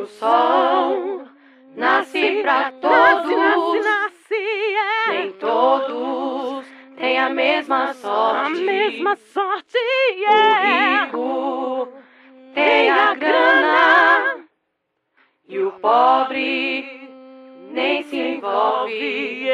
O sol nasce pra todos, nem todos têm a mesma sorte. O rico tem a grana e o pobre nem se envolve.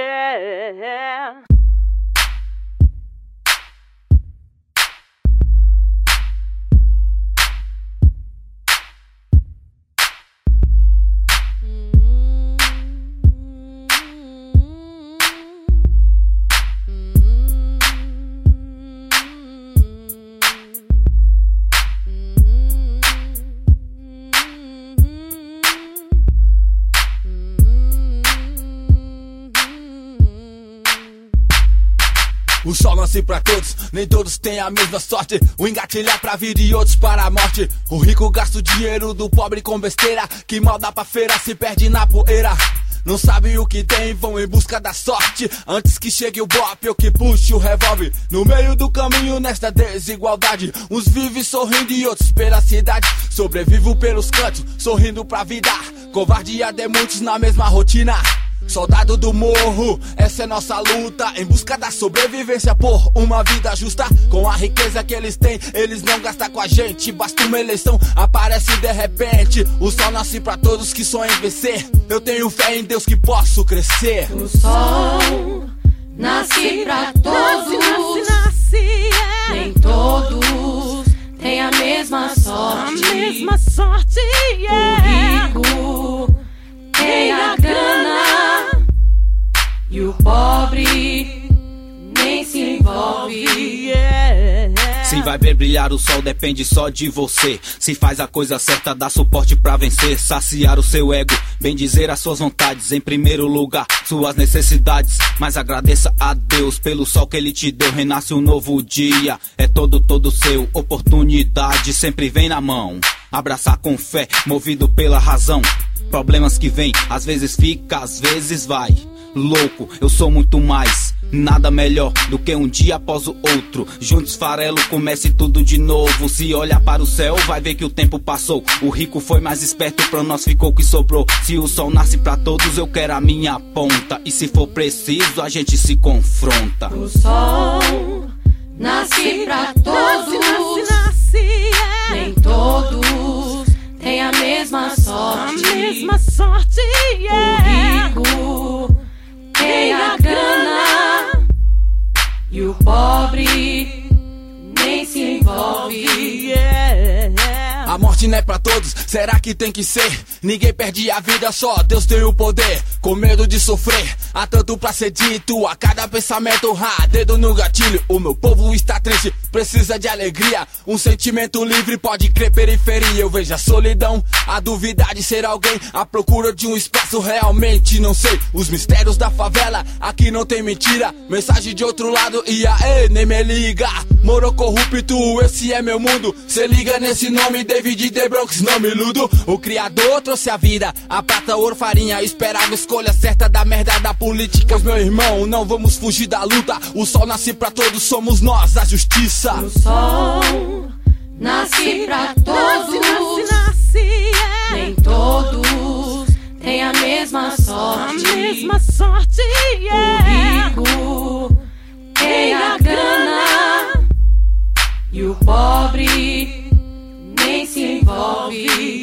O sol nasce pra todos, nem todos têm a mesma sorte. Um engatilhar pra vida e outros para a morte. O rico gasta o dinheiro do pobre com besteira, que mal dá pra feira, se perde na poeira. Não sabe o que tem, vão em busca da sorte, antes que chegue o bop ou que puxe o revólver. No meio do caminho nesta desigualdade, uns vivem sorrindo e outros pela cidade. Sobrevivo pelos cantos, sorrindo pra vida, covardia de muitos na mesma rotina. Soldado do morro, essa é nossa luta, em busca da sobrevivência por uma vida justa. Com a riqueza que eles têm, eles não gastam com a gente. Basta uma eleição, aparece de repente. O sol nasce pra todos que sonham em vencer. Eu tenho fé em Deus que posso crescer. O sol nasce pra todos, nem todos têm a mesma sorte. O rico tem a grana e o pobre nem se envolve. Se vai ver brilhar o sol depende só de você. Se faz a coisa certa, dá suporte pra vencer. Saciar o seu ego, bem dizer as suas vontades. Em primeiro lugar, suas necessidades. Mas agradeça a Deus pelo sol que Ele te deu. Renasce um novo dia, é todo seu. Oportunidade sempre vem na mão. Abraçar com fé, movido pela razão. Problemas que vem, às vezes fica, às vezes vai. Louco, eu sou muito mais. Nada melhor do que um dia após o outro. Juntos farelo, comece tudo de novo. Se olhar para o céu, vai ver que o tempo passou. O rico foi mais esperto, pra nós ficou o que sobrou. Se o sol nasce pra todos, eu quero a minha ponta. E se for preciso, a gente se confronta. O sol nasce pra todos, nem todos têm a mesma sorte. O rico tem a grana e o pobre nem se envolve. A morte não é pra todos, será que tem que ser? Ninguém perde a vida, só Deus tem o poder. Com medo de sofrer, há tanto pra ser dito. A cada pensamento, dedo no gatilho. O meu povo está triste, precisa de alegria. Um sentimento livre, pode crer periferia. Eu vejo a solidão, a dúvida de ser alguém, à procura de um espaço, realmente não sei. Os mistérios da favela, aqui não tem mentira. Mensagem de outro lado, e aê, nem me liga. Moro corrupto, esse é meu mundo. Cê liga nesse nome, David The Bronx, não me iludo. O criador trouxe a vida, a prata, ouro, farinha. Esperava a escolha certa da merda da política. Meu irmão, não vamos fugir da luta. O sol nasce pra todos, somos nós a justiça. O sol nasce pra todos, nem todos têm a mesma sorte. O rico tem a grana e o pobre nem se envolve.